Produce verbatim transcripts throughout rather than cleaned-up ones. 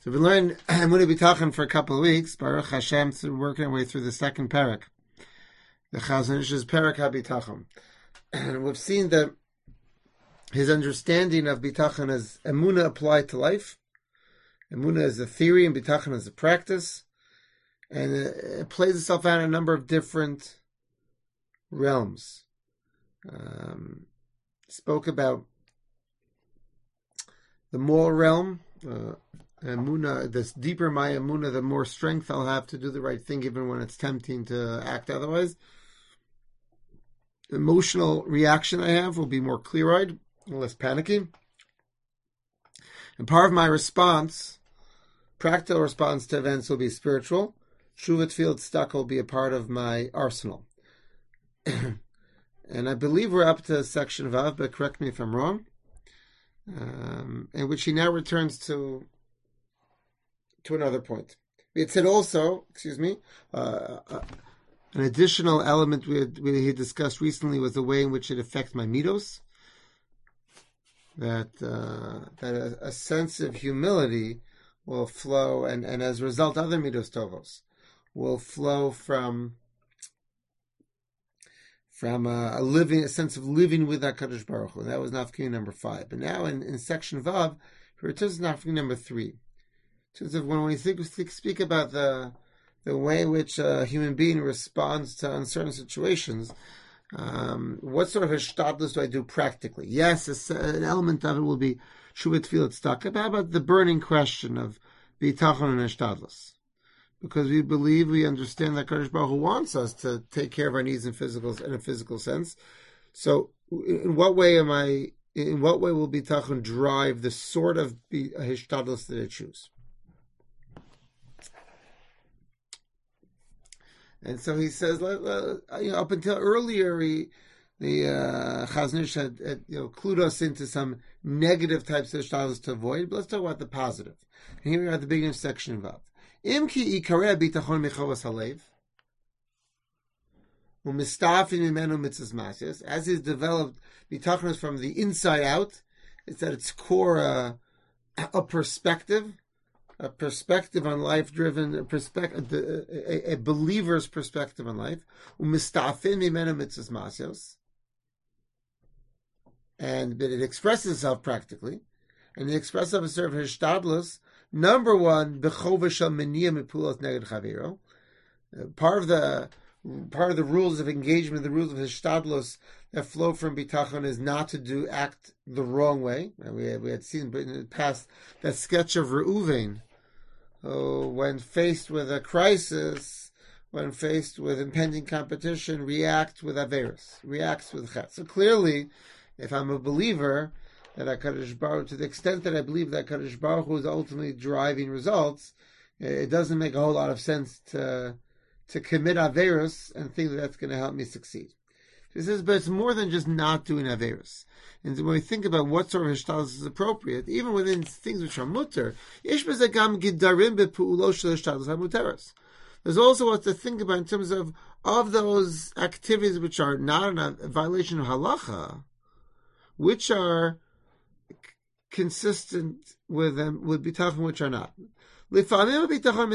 So we learned Emunah B'Tachon for a couple of weeks. Baruch Hashem, through working our way through the second parak, the Chazon Ish's parak HaBitachon, and we've seen that his understanding of B'Tachon is Emunah applied to life. Emunah is a theory, and B'Tachon is a practice, and it, it plays itself out in a number of different realms. Um, spoke about the moral realm. Uh, Emunah, this deeper my Emunah, the more strength I'll have to do the right thing, even when it's tempting to act otherwise. Emotional reaction I have will be more clear-eyed, less panicky. And part of my response, practical response to events, will be spiritual. Shuvat field stuck will be a part of my arsenal. And I believe we're up to section Vav, but correct me if I'm wrong. Um, in which he now returns to to another point. It said also, excuse me, uh, uh, an additional element we had, we had discussed recently was the way in which it affects my midos. That uh, that a, a sense of humility will flow, and, and as a result, other midos tovos will flow from from a, a living, a sense of living with HaKadosh Baruch Hu. And that was Nafkin number five. But now in, in section Vav, he returns to Nafkin number three. In terms of when we think, think, speak about the the way in which a human being responds to uncertain situations, um, what sort of hishtadlus do I do practically? Yes, an element of it will be shuvat filat stuck. How about the burning question of bitachon and hishtadlus? Because we believe, we understand that Kadosh Baruch Hu wants us to take care of our needs in physical, in a physical sense. So, in what way am I? In what way will bitachon drive the sort of hishtadlus that I choose? And so he says, uh, you know, up until earlier, he, the uh, Chazon Ish had, had you know, clued us into some negative types of hishtadlus to avoid. But let's talk about the positive. And here we are at the beginning of section Vav. Im ki ikareh bitachon mechovas halev, umistafin mimenu mitzvos masyos. As is developed, bitachon is from the inside out. It's at its core uh, a perspective, a perspective on life, driven a perspective, a, a, a believer's perspective on life. Umistafin mimenu mitzvos masyos, and but it expresses itself practically, and the expressive of serve hishtadlus. Number one, b'chovah meniya mipulas neged chaviro. Part of the part of the rules of engagement, the rules of hishtadlus that flow from bitachon is not to do act the wrong way. And we had, we had seen in the past that sketch of Reuven, oh, when faced with a crisis, when faced with impending competition, reacts with averis, reacts with chet. So clearly, if I'm a believer, that HaKadosh Baruch, to the extent that I believe that HaKadosh Baruch Hu is ultimately driving results, it doesn't make a whole lot of sense to to commit Averis and think that that's going to help me succeed. He says, but it's more than just not doing Averis. And when we think about what sort of hishtadlus is appropriate, even within things which are mutter, there's also what to think about in terms of of those activities which are not in a violation of halacha, which are consistent with them, with bitachon, which are not. At times,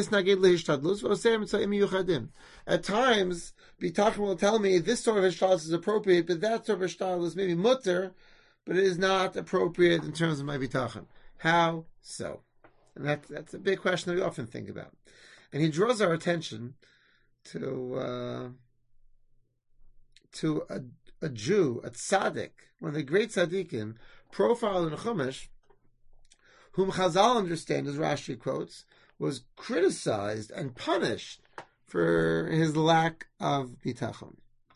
bitachon will tell me this sort of hishtadlus is appropriate, but that sort of hishtadlus is maybe mutter, but it is not appropriate in terms of my bitachon. How so? And that, that's a big question that we often think about. And he draws our attention to uh, to a, a Jew, a tzaddik, one of the great tzaddikim, profiled in Chumash, whom Chazal understand, as Rashi quotes, was criticized and punished for his lack of bitachon.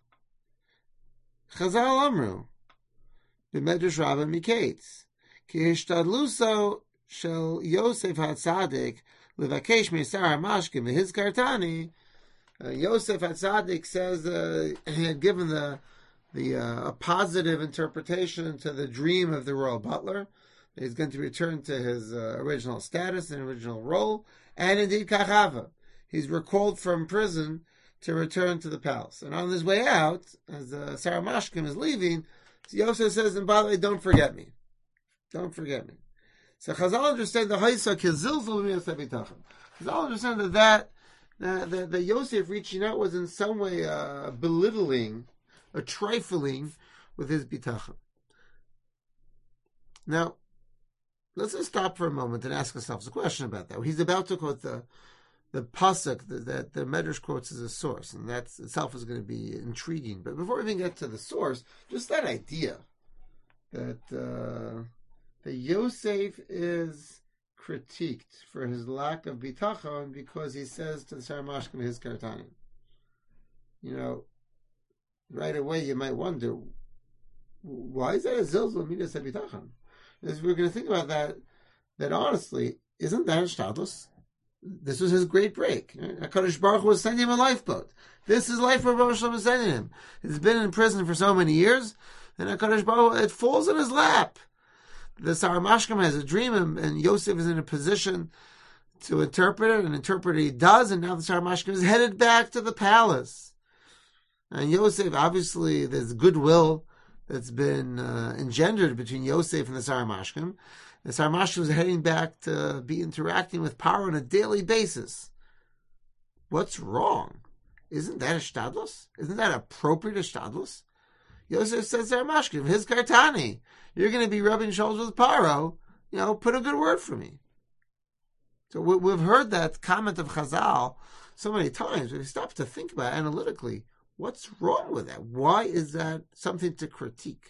Chazal Amru, b'medrash Rabbah Miketz, ki hishtadluso shel Yosef HaTzadik levakesh me'sar HaMashkim v'hizkar tani. Yosef HaTzadik says uh, he had given the the uh, a positive interpretation to the dream of the royal butler. He's going to return to his uh, original status and original role, and indeed kachava. He's recalled from prison to return to the palace. And on his way out, as uh, Sarah Mashkim is leaving, Yosef says, and by the way, don't forget me. Don't forget me. So Chazal understand the Haisa Kizilzul Midas Habitachon. Chazal understand that that that, that, that Yosef reaching out was in some way uh, belittling, a trifling with his bitachon. Now, let's just stop for a moment and ask ourselves a question about that. He's about to quote the the pasuk that, that the Medrash quotes as a source, and that itself is going to be intriguing. But before we even get to the source, just that idea that uh, that Yosef is critiqued for his lack of bitachon because he says to the Saramashkim his kartanim. You know, right away you might wonder, why is that a zilzul midas habitachon? As we're going to think about that, that honestly, isn't that a shtadlus? This was his great break. HaKadosh Baruch Hu was sending him a lifeboat. This is life where Baruch Shalom was sending him. He's been in prison for so many years, and HaKadosh Baruch Hu, it falls in his lap. The Saramashkim has a dream, and Yosef is in a position to interpret it, and interpret it he does, and now the Saramashkim is headed back to the palace. And Yosef, obviously, there's goodwill that's been uh, engendered between Yosef and the Saramashkim. The Saramashkim is heading back to be interacting with Paro on a daily basis. What's wrong? Isn't that a shtadlus? Isn't that appropriate a shtadlus? Yosef says to Saramashkim, his kartani, you're going to be rubbing shoulders with Paro, you know, put a good word for me. So we, we've heard that comment of Chazal so many times. If you stop to think about it analytically, what's wrong with that? Why is that something to critique?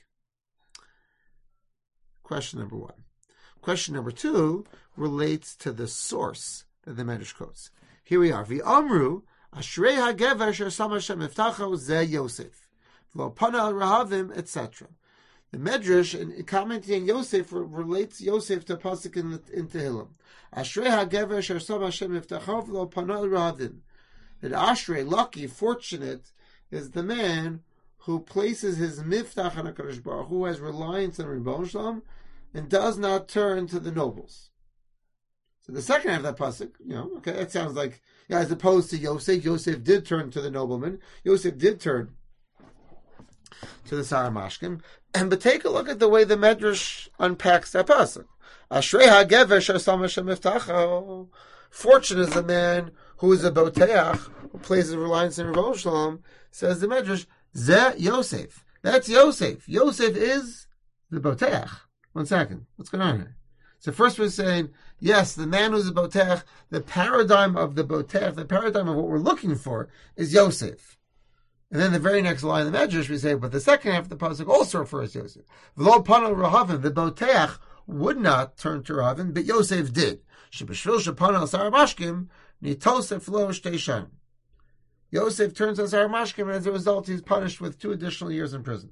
Question number one. Question number two relates to the source that the Medrash quotes. Here we are. V'amru, Ashrei hagever asher sam Hashem miftacho ze Yosef. V'lo pana al rahavim, et cetera. The Medrash, in commenting on Yosef, relates Yosef to a pasuk in, in Tehillim. Ashrei hagever asher sam Hashem miftacho v'lo pana al rahavim. That Ashrei, lucky, fortunate, is the man who places his miftach on HaKadosh Baruch Hu, has reliance on Ribono Shel Olam, and does not turn to the nobles. So the second half of that pasuk, you know, okay, that sounds like, yeah, as opposed to Yosef, Yosef did turn to the nobleman. Yosef did turn to the Saramashkim. And but take a look at the way the Medrash unpacks that pasuk. Ashrei hagever asher sam Hashem miftacho. Fortunate is the man who is a boteach, who places reliance in Ribono Shel Olam, says the Medrash, Ze Yosef. That's Yosef. Yosef is the boteach. One second. What's going on here? So first we're saying, yes, the man who's a botech, the paradigm of the botech, the paradigm of what we're looking for is Yosef. And then the very next line of the Medrash we say, but the second half of the pasuk also refers to Yosef. V'lo pana rahavim, the botech would not turn to Rahavim, but Yosef did. Shebeshvil shepana al Saramashkim, nitosef lo shtei shanim. Yosef turns to Saramashkim, and as a result, he's punished with two additional years in prison.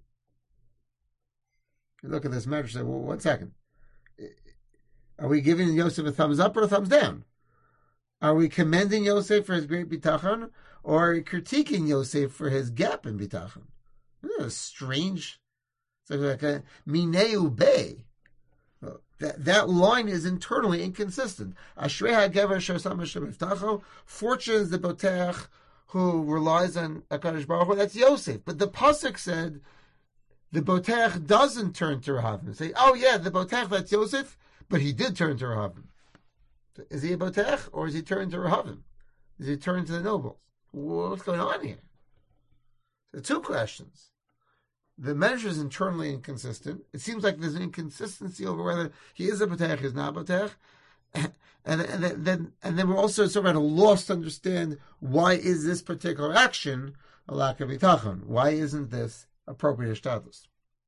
You look at this Medrash and say, well, one second. Are we giving Yosef a thumbs up or a thumbs down? Are we commending Yosef for his great bitachon, or are we critiquing Yosef for his gap in bitachon? Isn't that a strange? It's like a mineu bay. That, that line is internally inconsistent. Ashrei hagever asher sam Hashem miftacho. Fortune is the botech who relies on HaKadosh Baruch Hu. That's Yosef. But the pasuk said the botech doesn't turn to Rahavim. Say, oh yeah, the botech, that's Yosef, but he did turn to Rahavim. Is he a botech, or is he turned to Rahavim? Is he turned to the nobles? What's going on here? So two questions. The measure is internally inconsistent. It seems like there's an inconsistency over whether he is a botech, he is not a botech. And, and then and then we're also sort of at a loss to understand why is this particular action a lack of bitachon? Why isn't this appropriate status?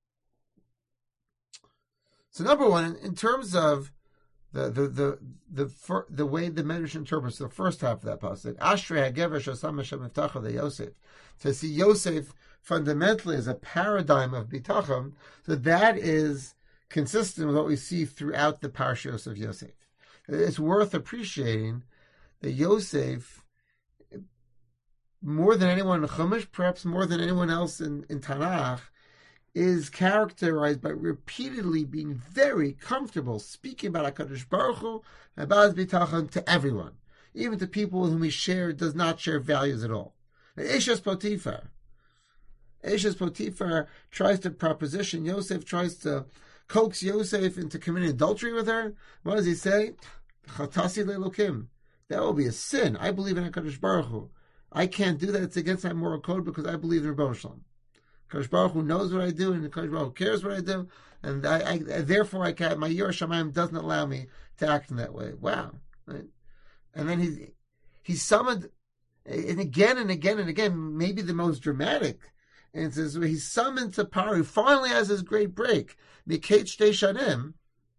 So number one, in, in terms of the the the the, the, the way the Medrash interprets the first half of that pasuk, Ashrei hagever shasam Hashem miftacho the Yosef, to see Yosef fundamentally as a paradigm of bitachon, so that is consistent with what we see throughout the parashos of Yosef. It's worth appreciating that Yosef, more than anyone in Chumash, perhaps more than anyone else in, in Tanakh, is characterized by repeatedly being very comfortable speaking about HaKadosh Baruch Hu, about his bitachon to everyone, even to people with whom he share, does not share values at all. Eshes Potiphar. Eshes Potiphar tries to proposition, Yosef tries to coax Yosef into committing adultery with her. What does he say? Chatasi le'elokim. That will be a sin. I believe in HaKadosh Baruch Hu. I can't do that. It's against my moral code because I believe in Rebbeinu Shalom. HaKadosh Baruch Hu knows what I do, and HaKadosh Baruch Hu cares what I do, and I, I therefore I can't. My Yer Shamayim doesn't allow me to act in that way. Wow. Right? And then he he summoned, and again and again and again, maybe the most dramatic. And it says he's summoned to Paro. He finally has his great break. Miketz Shtei Shanim.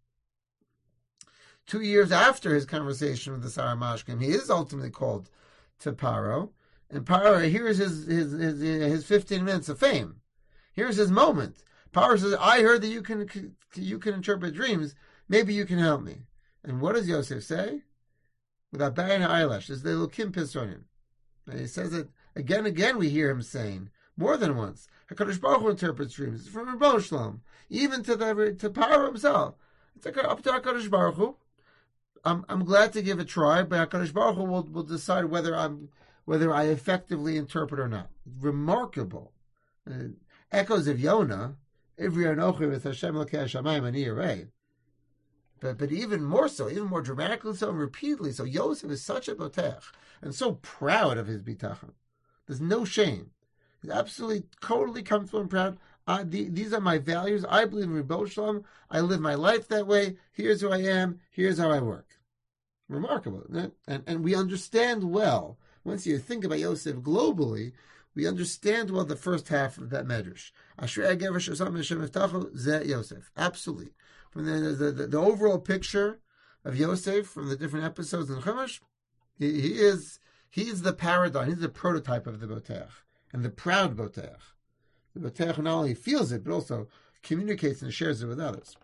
Two years after his conversation with the Sarah Mashkim, he is ultimately called to Paro. And Paro, here's his, his his his fifteen minutes of fame. Here's his moment. Paro says, I heard that you can you can interpret dreams. Maybe you can help me. And what does Yosef say? Without batting an eyelash, is the Elokim Pisonim. And he says it again and again, we hear him saying, more than once. HaKadosh Baruch Hu interprets dreams. From Rebbeinu Shalom, even to the to Paro himself. It's like up to HaKadosh Baruch Hu. I'm I'm glad to give it a try, but HaKadosh Baruch Hu will, will decide whether I'm whether I effectively interpret or not. Remarkable. Uh, echoes of Yonah, Ivri Anochi with Hashem Lokei Hashamayim Ani Yirei. But but even more so, even more dramatically so, and repeatedly so, Yosef is such a botech and so proud of his bitachon. There's no shame. He's absolutely, totally comfortable and proud. Uh, the, these are my values. I believe in Rebbeinu Shalom. I live my life that way. Here's who I am. Here's how I work. Remarkable, isn't it? And, and we understand well, once you think about Yosef globally, we understand well the first half of that medrash. Ashrei Gever Shesam Hashem Yiftacho Zeh Yosef. Absolutely. From the, the, the, the overall picture of Yosef from the different episodes in Chumash, he, he is he is the paradigm. He's the prototype of the Botech. And the proud Botech. The Botech not only feels it, but also communicates and shares it with others.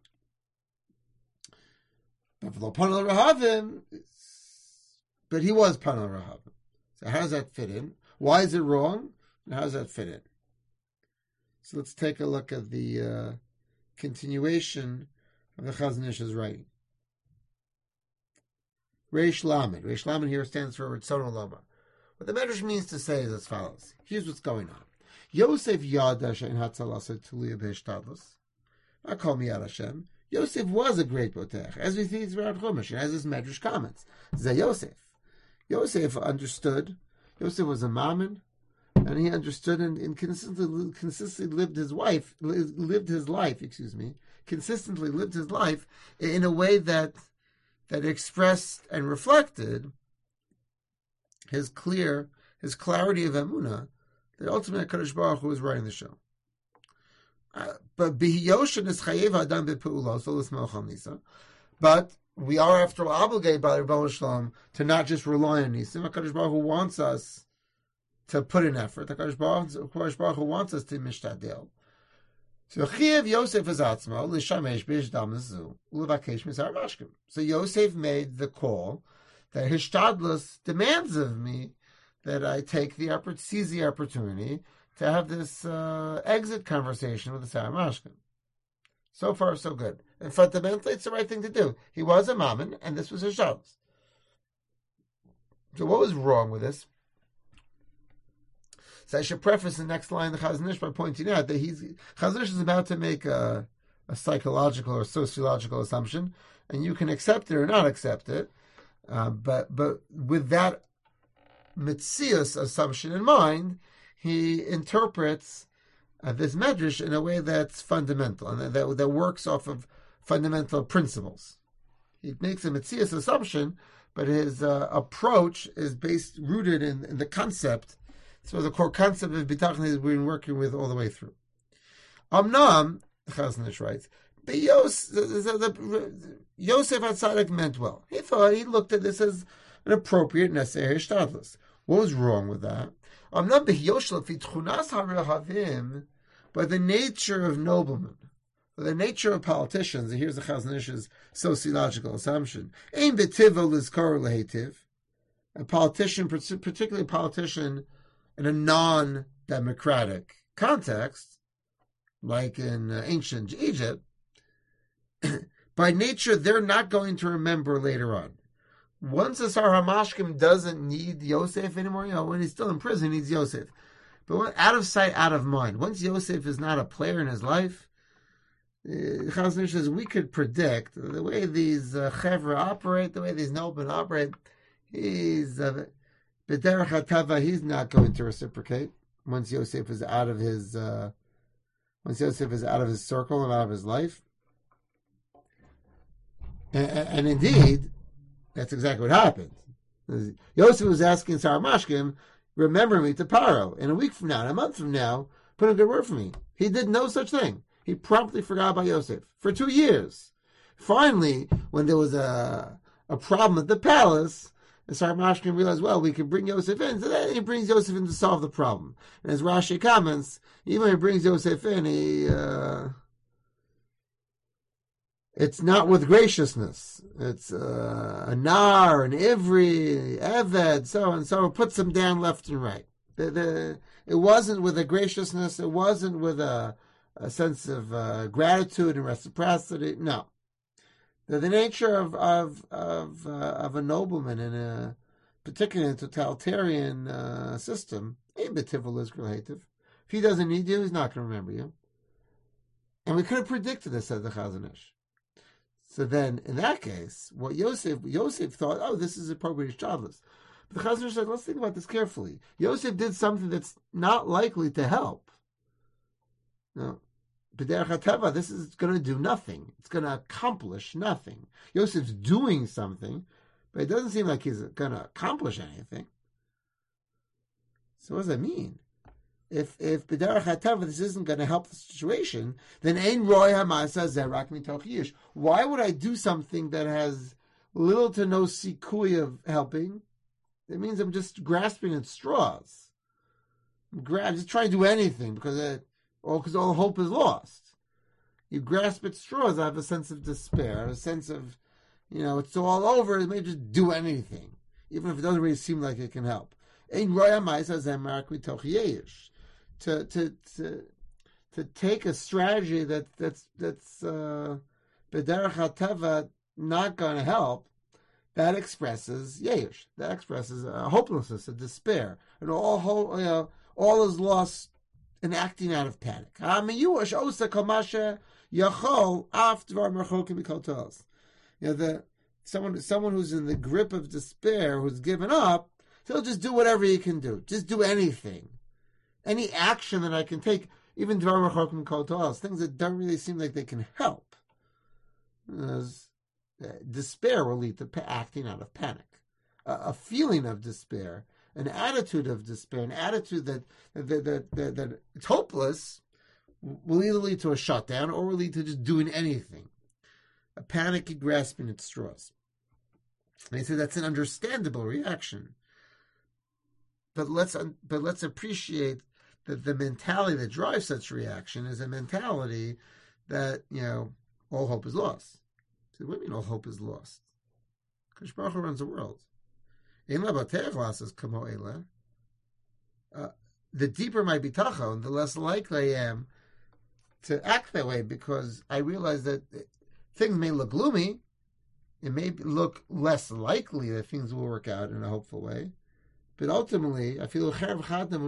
But he was Panel Rahavim. So how does that fit in? Why is it wrong? And how does that fit in? So let's take a look at the uh, continuation of the Chazon Ish's writing. Reish Lamed. Reish Lamed here stands for Ritzono Loma. What the Medrash means to say is as follows. Here's what's going on. Yosef Yada Shein Hatzalasa Tulia B'Hishtadlus. I call me Yad Hashem. Yosef was a great botech, as we see throughout Chumash, and as his Medrash comments. Zeh Yosef. Yosef understood. Yosef was a mammon, and he understood and, and consistently, consistently lived his wife, lived his life. Excuse me, consistently lived his life in a way that that expressed and reflected his clear, his clarity of emunah, that ultimately HaKadosh Baruch Hu was running the show. Uh, but bihiyoshin is chayev adam bepu'ulah, so l'smel chal nisa. But we are, after all, obligated by the Rebbeinu Shalom to not just rely on nisim. HaKadosh Baruch Hu wants us to put in effort. HaKadosh Baruch, Baruch Hu wants us to mishtadel. So chayev Yosef is atzmo l'shamesh b'hishdam zu u'levakesh mizar mashkim. So Yosef made the call that hishtadlus demands of me that I take the oppor- seize the opportunity to have this uh, exit conversation with the Sarah Mashkim. So far, so good. And fundamentally, it's the right thing to do. He was a mammon, and this was his Shabbos. So what was wrong with this? So I should preface the next line of the Chazon Ish by pointing out that he's Chazon Ish is about to make a, a psychological or sociological assumption, and you can accept it or not accept it. Uh, but but with that Metzius assumption in mind, he interprets uh, this medrash in a way that's fundamental and that, that works off of fundamental principles. He makes a Metzius assumption, but his uh, approach is based, rooted in, in the concept. So the core concept of bitachon is we've been working with all the way through. Amnam, the Chazon Ish writes, but Yosef, the, the, the, Yosef HaTzadik meant well. He thought, he looked at this as an appropriate necessary hishtadlus. What was wrong with that? Amnam b'hiyoshel fitchunas harahavim, by the nature of noblemen, by the nature of politicians. And here's the Chazon Ish's sociological assumption: ein b'tivo lizkor lehetiv. A politician, particularly a politician in a non-democratic context, like in uh, ancient Egypt, by nature they're not going to remember later on. Once the Sarah Mashkim doesn't need Yosef anymore, you know, when he's still in prison, he needs Yosef. But when, out of sight, out of mind. Once Yosef is not a player in his life, Uh, Chazon Ish says we could predict the way these uh, chevra operate, the way these noblemen operate. He's uh, b'derech hatava. He's not going to reciprocate once Yosef is out of his uh, once Yosef is out of his circle and out of his life. And, and indeed, that's exactly what happened. Yosef was asking Sarah Mashkim, remember me to Paro. In a week from now, in a month from now, put in a good word for me. He did no such thing. He promptly forgot about Yosef for two years. Finally, when there was a a problem at the palace, Sarah Mashkim realized, well, we can bring Yosef in. So then he brings Yosef in to solve the problem. And as Rashi comments, even when he brings Yosef in, he... Uh, It's not with graciousness. It's uh, a nar, an ivri, eved, so and so. Puts them down left and right. The, the, it wasn't with a graciousness. It wasn't with a, a sense of uh, gratitude and reciprocity. No. The, the nature of of of, uh, of a nobleman in a particularly in a totalitarian uh, system, ain't betivul is relative. If he doesn't need you, he's not going to remember you. And we could have predicted this, said the Chazon Ish. So then, in that case, what Yosef, Yosef thought, oh, this is appropriate Shabbos. But the Chazon Ish said, let's think about this carefully. Yosef did something that's not likely to help. No. B'derech hateva, this is going to do nothing. It's going to accomplish nothing. Yosef's doing something, but it doesn't seem like he's going to accomplish anything. So what does that mean? If if b'derech hateva this isn't going to help the situation, then ein roy hamasa zerak mitoch yish. Why would I do something that has little to no sikui of helping? It means I'm just grasping at straws. I'm gra- just trying to do anything because it, or because all hope is lost. You grasp at straws. I have a sense of despair, a sense of, you know, it's all over. It may just do anything, even if it doesn't really seem like it can help. Ein roy hamasa zerak mitoch yish. To, to to to take a strategy that that's that's uh, b'derech hateva not going to help, that expresses yeish, that expresses a hopelessness, a despair, and all whole, you know, all is lost and acting out of panic. You know, the someone someone who's in the grip of despair, who's given up, he'll just do whatever he can do, just do anything. Any action that I can take, even dvar mechokim kol to'os, things that don't really seem like they can help. As, uh, despair will lead to pa- acting out of panic. Uh, a feeling of despair, an attitude of despair, an attitude that that, that, that, that it's hopeless, will either lead to a shutdown or will lead to just doing anything. A panicky grasping at straws. And he said that's an understandable reaction. But let's but let's appreciate that the mentality that drives such reaction is a mentality that, you know, all hope is lost. So what do you mean all hope is lost? Because Baruch Hu runs the world. Uh, the deeper my bitachon, the less likely I am to act that way, because I realize that things may look gloomy. It may look less likely that things will work out in a hopeful way. But ultimately, I feel things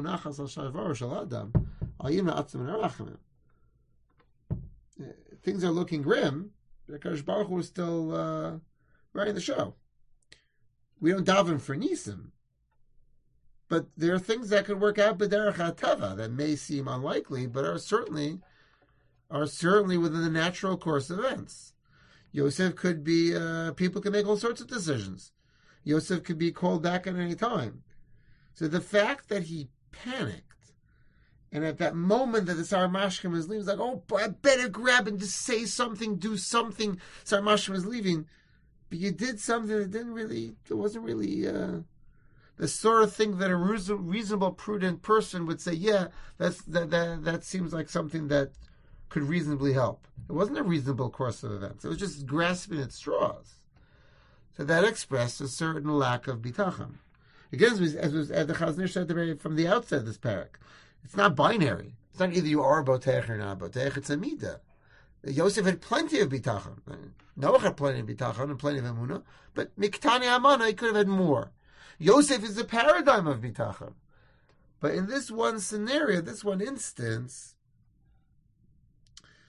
are looking grim. Because Baruch Hu is still uh, running the show. We don't daven for nisim, but there are things that could work out b'derech hateva that may seem unlikely, but are certainly are certainly within the natural course of events. Yosef could be. Uh, people can make all sorts of decisions. Yosef could be called back at any time. So the fact that he panicked, and at that moment that the Sarah Mashkim is leaving, he's like, oh, I better grab and just say something, do something. Sarah Mashkim is leaving. But you did something that didn't really, it wasn't really uh, the sort of thing that a reasonable, prudent person would say, yeah, that's that, that that seems like something that could reasonably help. It wasn't a reasonable course of events. It was just grasping at straws. So that expressed a certain lack of bitachon. Again, as, was, as, was, as the Chazon Ish said from the outset of this parak, it's not binary. It's not either you are botech or not botech. It's a midah. Yosef had plenty of bitachon. Noach had plenty of bitachon and plenty of emunah, but miktani amana, he could have had more. Yosef is the paradigm of bitachon. But in this one scenario, this one instance,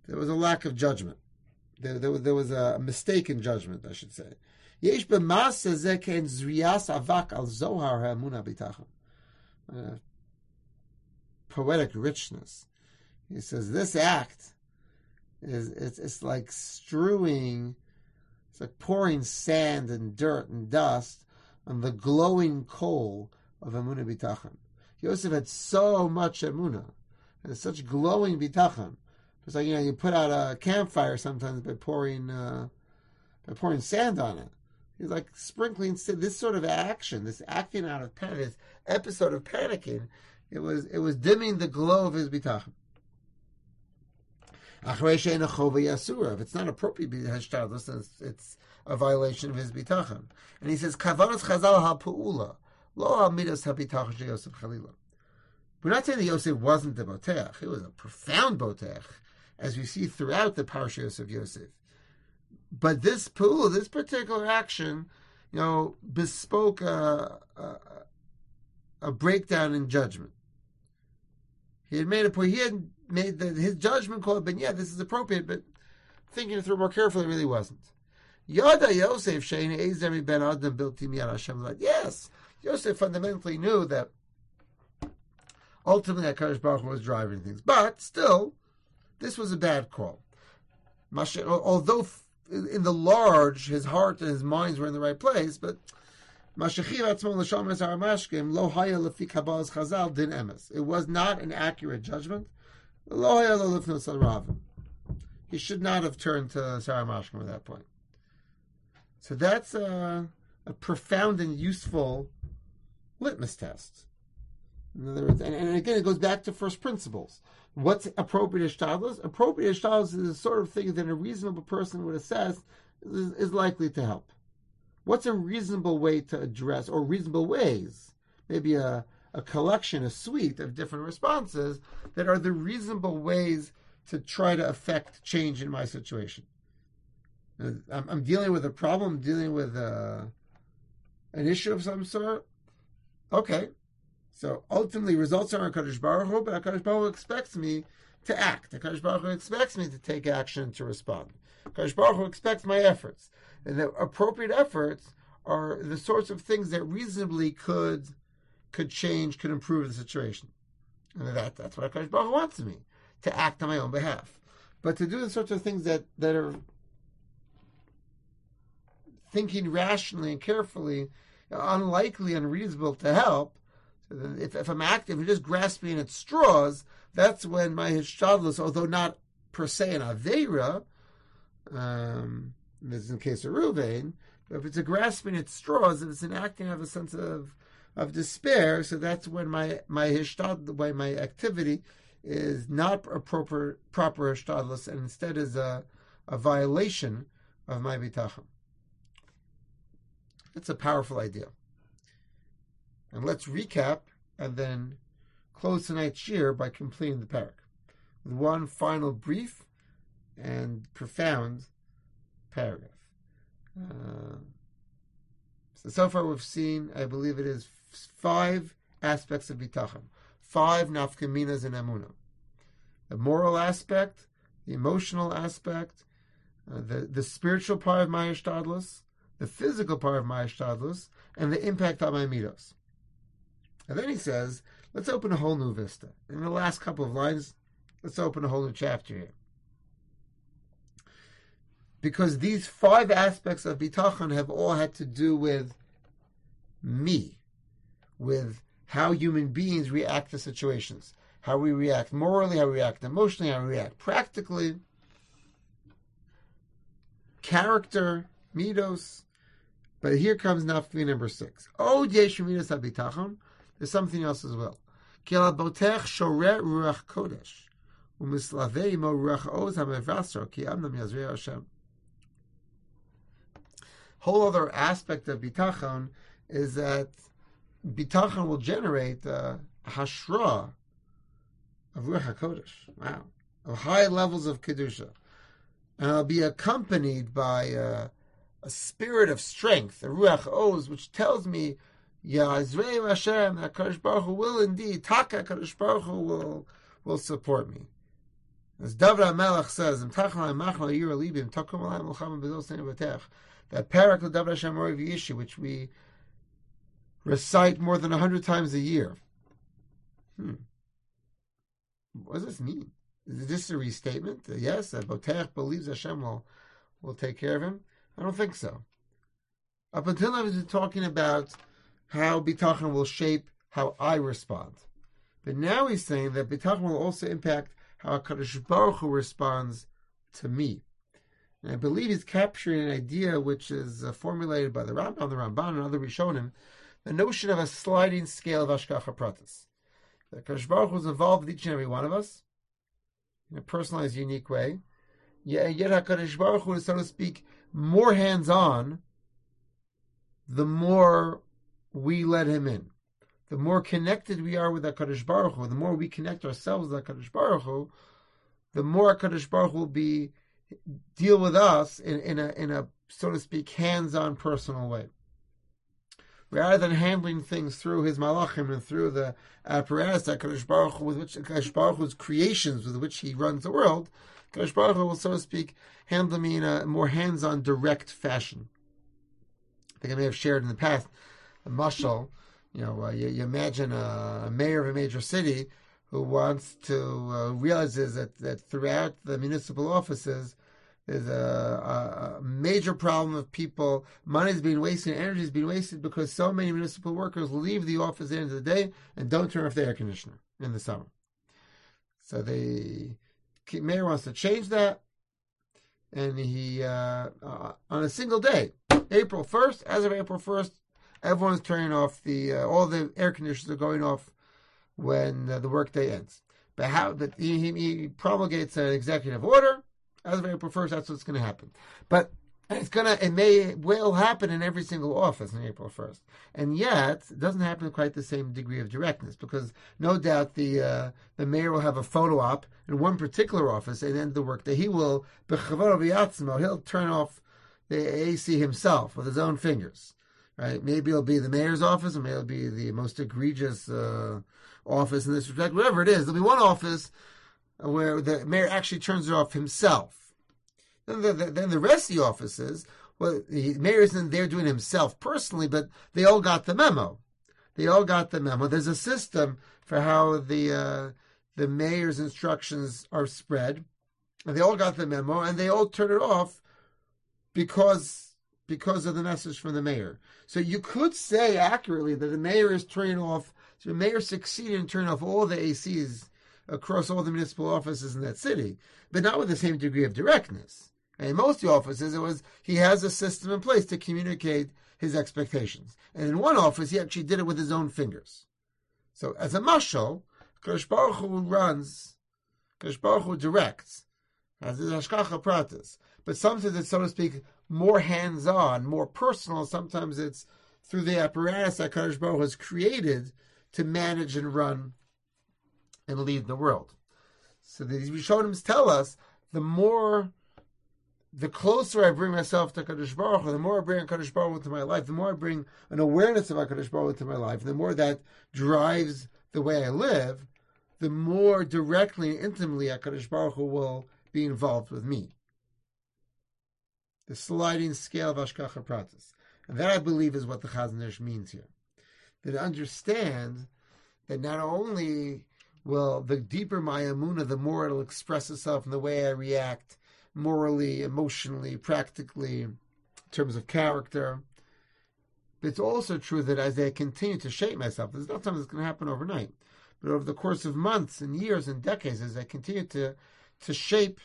There was a lack of judgment. There, there, there was a mistake in judgment, I should say. Yesh b'maaseh zeh kein zriyas avak al zohar ha'emunah bitachon. Poetic richness. He says this act is it's, it's like strewing, it's like pouring sand and dirt and dust on the glowing coal of emunah bitachon. Yosef had so much emunah and such glowing bitachon. It's like, you know, you put out a campfire sometimes by pouring uh, by pouring sand on it. He's like sprinkling this sort of action, this acting out of panic, this episode of panicking. It was it was dimming the glow of his bitachon. If it's not appropriate to be hashtadlus, then it's, it's a violation of his bitachon. And he says, "Kavanas chazal ha-pu'ula, lo ha-midas ha-bitachon she Yosef chalila." We're not saying that Yosef wasn't the boteach; he was a profound boteach, as we see throughout the parashas of Yosef. But this pu'ula, this particular action, you know, bespoke a, a, a breakdown in judgment. He had made a point. He had made the, his judgment call, but yeah, this is appropriate. But thinking it through more carefully, it really wasn't. Yada Yosef shein ezemi ben adam bilti miyad Hashem. Yes, Yosef fundamentally knew that ultimately HaKadosh Baruch Hu was driving things, but still, this was a bad call. Although in the large, his heart and his minds were in the right place, but it was not an accurate judgment. He should not have turned to Sarah Mashkim at that point. So that's a, a profound and useful litmus test. In other words, and, and again, it goes back to first principles. What's appropriate ishtadlus? Appropriate ishtadlus is the sort of thing that a reasonable person would assess is, is likely to help. What's a reasonable way to address, or reasonable ways, maybe a, a collection, a suite of different responses that are the reasonable ways to try to affect change in my situation. I'm, I'm dealing with a problem, dealing with a, an issue of some sort. Okay. So ultimately, results are on HaKadosh Baruch Hu, but HaKadosh Baruch Hu expects me to act. HaKadosh Baruch Hu expects me to take action, to respond. HaKadosh Baruch Hu expects my efforts. And the appropriate efforts are the sorts of things that reasonably could could change, could improve the situation. And that, that's what HaKadosh Baruch Hu wants me, to act on my own behalf. But to do the sorts of things that, that are thinking rationally and carefully, unlikely, unreasonable to help, If, if I'm active and just grasping at straws, that's when my hishtadlus, although not per se an aveira, um, this is in the case of Ruvain, but if it's a grasping at straws, if it's an acting out of a sense of of despair, so that's when my my hishtad, when my activity is not a proper proper hishtadlus, and instead is a a violation of my bitachon. That's a powerful idea. And let's recap and then close tonight's shir by completing the parak with one final brief and profound paragraph. Uh, so, so far we've seen, I believe it is five aspects of bitachon, five nafkaminas in emunah. The moral aspect, the emotional aspect, uh, the, the spiritual part of my hishtadlus, the physical part of my hishtadlus, and the impact on my midos. And then he says, let's open a whole new vista. In the last couple of lines, let's open a whole new chapter here. Because these five aspects of bitachon have all had to do with me, with how human beings react to situations, how we react morally, how we react emotionally, how we react practically, character, midos. But here comes nafkami number six. Oh, yesh midos habitachon. There's something else as well. Whole other aspect of bitachon is that bitachon will generate a hashra of ruach hakodesh. Wow, of high levels of kedusha, and it'll be accompanied by a, a spirit of strength, a ruach oz, which tells me, Ya'azrei Hashem, HaKadosh Baruch Hu will indeed, Taka HaKadosh Baruch Hu will, will support me. As David HaMelech says, that parak of David Hashem Roi V'Yishi, which we recite more than a hundred times a year. Hmm. What does this mean? Is this a restatement? Yes, that Botech believes Hashem will, will take care of him? I don't think so. Up until now, we've been talking about how Bitachon will shape how I respond. But now he's saying that Bitachon will also impact how HaKadosh Baruch Hu responds to me. And I believe he's capturing an idea which is uh, formulated by the Rambam, the Ramban, and other Rishonim, the notion of a sliding scale of Hashgacha Pratis. That HaKadosh Baruch Hu is involved with each and every one of us in a personalized, unique way. Yet, yet HaKadosh Baruch Hu is, so to speak, more hands-on the more we let him in. The more connected we are with HaKadosh Baruch Hu, the more we connect ourselves with HaKadosh Baruch Hu, the more HaKadosh Baruch Hu will be deal with us in, in a in a so to speak hands-on personal way. Rather than handling things through his malachim and through the apparatus that HaKadosh Baruch Hu, with which HaKadosh Baruch Hu's creations with which he runs the world, HaKadosh Baruch Hu will, so to speak, handle me in a more hands-on, direct fashion. I think I may have shared in the past a mashal. You know, uh, you, you imagine a, a mayor of a major city who wants to uh, realizes that, that throughout the municipal offices there's a, a major problem of people. Money is being wasted, energy is being wasted because so many municipal workers leave the office at the end of the day and don't turn off the air conditioner in the summer. So the mayor wants to change that, and he uh, uh, on a single day, April first, as of April first, everyone's turning off the, uh, all the air conditioners are going off when uh, the workday ends. But how, but he, he promulgates an executive order, as of April first, that's what's going to happen. But it's going to, it may, will happen in every single office on April first. And yet, it doesn't happen quite the same degree of directness, because no doubt the, uh, the mayor will have a photo op in one particular office at the end of the workday. He will, he'll turn off the A C himself with his own fingers. Right? Maybe it'll be the mayor's office, or maybe it'll be the most egregious uh, office in this respect. Whatever it is, there'll be one office where the mayor actually turns it off himself. Then the, the, then the rest of the offices, well, the mayor isn't there doing it himself personally, but they all got the memo. They all got the memo. There's a system for how the uh, the mayor's instructions are spread, and they all got the memo, and they all turn it off because because of the message from the mayor. So you could say accurately that the mayor is turning off, so the mayor succeeded in turning off all the A Cs across all the municipal offices in that city, but not with the same degree of directness. And in most of the offices, it was, he has a system in place to communicate his expectations. And in one office, he actually did it with his own fingers. So as a mashal, Kadosh Baruch Hu runs, Kadosh Baruch Hu directs, as is Hashgacha Pratis. But sometimes it's, so to speak, more hands-on, more personal. Sometimes it's through the apparatus that Kadosh Baruch Hu has created to manage and run and lead the world. So these Rishonim tell us, the more, the closer I bring myself to Kadosh Baruch Hu, the more I bring Kadosh Baruch Hu into my life, the more I bring an awareness of Kadosh Baruch Hu into my life, the more that drives the way I live, the more directly and intimately Kadosh Baruch Hu will be involved with me. The sliding scale of Hashgacha Pratis. And that, I believe, is what the Chazon Ish means here. That to understand that not only will the deeper my emunah, the more it'll express itself in the way I react morally, emotionally, practically, in terms of character. But it's also true that as I continue to shape myself, there's not something that's going to happen overnight, but over the course of months and years and decades, as I continue to, to shape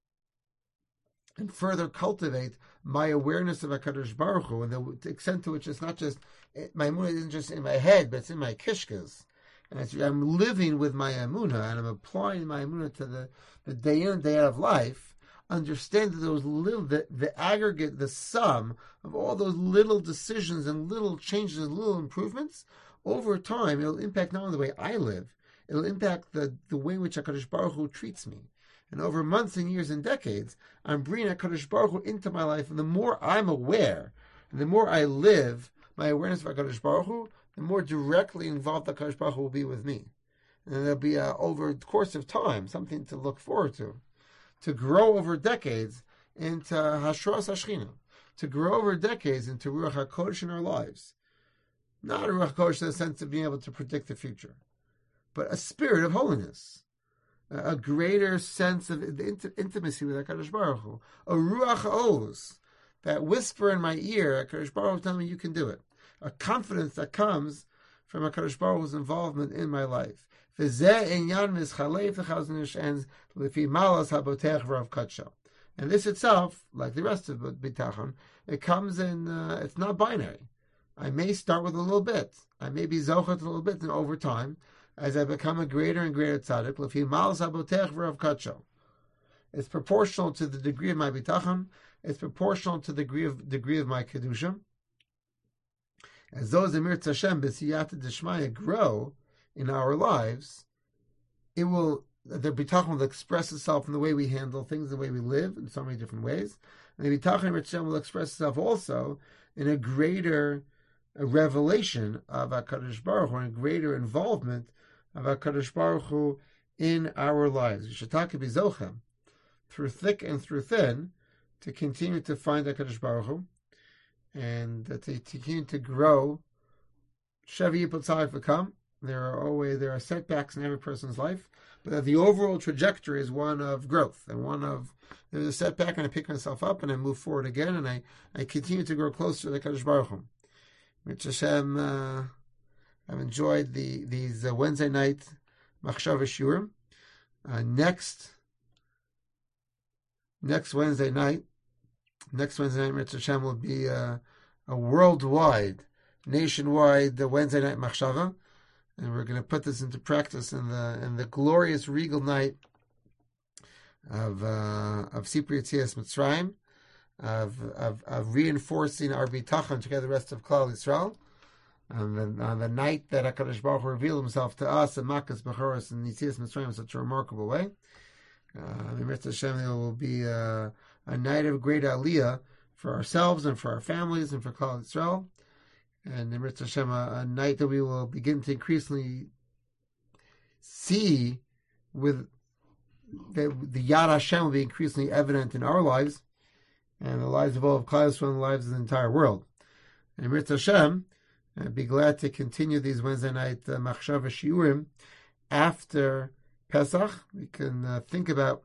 and further cultivate my awareness of HaKadosh Baruch Hu, and the extent to which it's not just, my emunah isn't just in my head, but it's in my kishkas. And it's, I'm living with my emunah, and I'm applying my emunah to the, the day in and day out of life. Understand that those little, the, the aggregate, the sum of all those little decisions and little changes and little improvements, over time, it'll impact not only the way I live, it'll impact the, the way in which HaKadosh Baruch Hu treats me. And over months and years and decades, I'm bringing HaKadosh Baruch Hu into my life. And the more I'm aware, and the more I live my awareness of HaKadosh Baruch Hu, the more directly involved HaKadosh Baruch Hu will be with me. and there'll be a, over the course of time something to look forward to, to grow over decades into Hashras Hashchina, to grow over decades into Ruach HaKodesh in our lives. Not a Ruach HaKodesh in the sense of being able to predict the future, but a spirit of holiness, a, a greater sense of int- intimacy with HaKadosh Baruch Hu, a Ruach Oz, that whisper in my ear, HaKadosh Baruch Hu telling me you can do it, a confidence that comes from HaKadosh Baruch Hu's involvement in my life. And this itself, like the rest of Bitachon, it comes in, uh, it's not binary. I may start with a little bit. I may be zochet a little bit, and over time, as I become a greater and greater tzaddik, it's proportional to the degree of my bitachon. It's proportional to the degree of degree of my kedusha. As those Emir Hashem b'siyata d'shmaya grow in our lives, it will the bitachon will express itself in the way we handle things, the way we live, in so many different ways. And the bitachon Emir Hashem will express itself also in a greater a revelation of HaKadosh Baruch Hu, and a greater involvement of HaKadosh Baruch Hu in our lives. We should talk about Zochem, through thick and through thin, to continue to find HaKadosh Baruch Hu, and to, to continue to grow. Shevi Yipol Tzarech V'Kam. There are always there are setbacks in every person's life, but the overall trajectory is one of growth, and one of there's a setback, and I pick myself up, and I move forward again, and I, I continue to grow closer to HaKadosh Baruch Hu. Which Hashem, uh, I've enjoyed the these uh, Wednesday night Machshava Shiurim. Uh, next, next Wednesday night, next Wednesday night, Mitzvah Hashem will be uh, a worldwide, nationwide the Wednesday night Machshava, and we're going to put this into practice in the in the glorious regal night of uh, of Sipur Yetzias Mitzrayim. Of, of of reinforcing our bitachon together the rest of Klal Yisrael, and then on the night that HaKadosh Baruch Hu revealed Himself to us in Makkos Bechoros and Yetzias Mitzrayim in such a remarkable way. Uh, Mitzvah Hashem, there will be a, a night of great aliyah for ourselves and for our families and for Klal Yisrael, and in Mitzvah Hashem, a, a night that we will begin to increasingly see with the, the Yad Hashem will be increasingly evident in our lives, and the lives of all of Klal Yisrael, and the lives of the entire world. And Mitzvah Hashem, I'd be glad to continue these Wednesday night uh, Machshava Shiurim after Pesach. We can uh, think about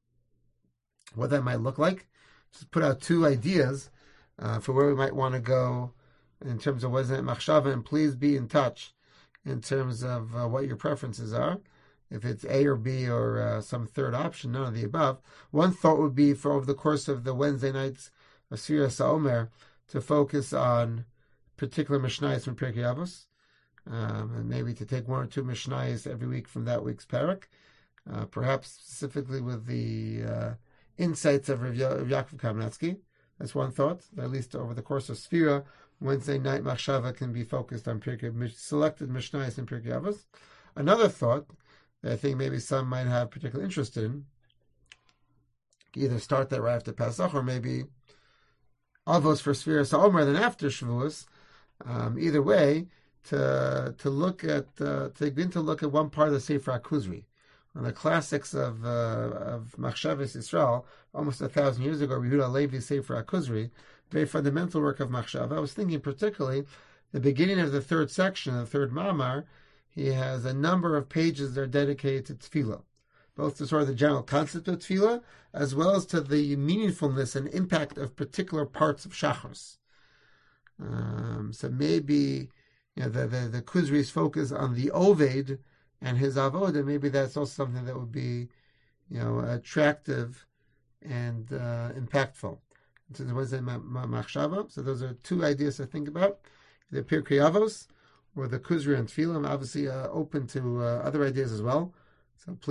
what that might look like. Just put out two ideas uh, for where we might want to go in terms of Wednesday night Machshava, and please be in touch in terms of uh, what your preferences are. If it's A or B or uh, some third option, none of the above. One thought would be for over the course of the Wednesday nights of Sfiras HaOmer to focus on particular Mishnayos from Pirkei Avos, um, and maybe to take one or two Mishnayos every week from that week's parak, uh, perhaps specifically with the uh, insights of Rav Yaakov Kamenetsky. That's one thought. At least over the course of Sfira, Wednesday night Machshava can be focused on Pirkei, selected Mishnayos in Pirkei Avos. Another thought that I think maybe some might have particular interest in, either start that right after Pesach, or maybe Avos for Sfiras HaOmer, then after Shavuos. Um, either way, to to look at uh, to begin to look at one part of the Sefer HaKuzri, one of the classics of uh, of Machshavas Yisrael, almost a thousand years ago. Yehuda Levi's Sefer HaKuzri, very fundamental work of Machshava. I was thinking particularly the beginning of the third section, the third Mamar. He has a number of pages that are dedicated to tefillah, both to sort of the general concept of tefillah, as well as to the meaningfulness and impact of particular parts of Shachos. Um, so maybe you know, the, the, the Kuzri's focus on the Oved and his Avodah, maybe that's also something that would be you know, attractive and uh, impactful. So there was a Machshava. So those are two ideas to think about, the Pirkei Avos or the Kuzri and Tefillah. I'm obviously uh, open to uh, other ideas as well. So please.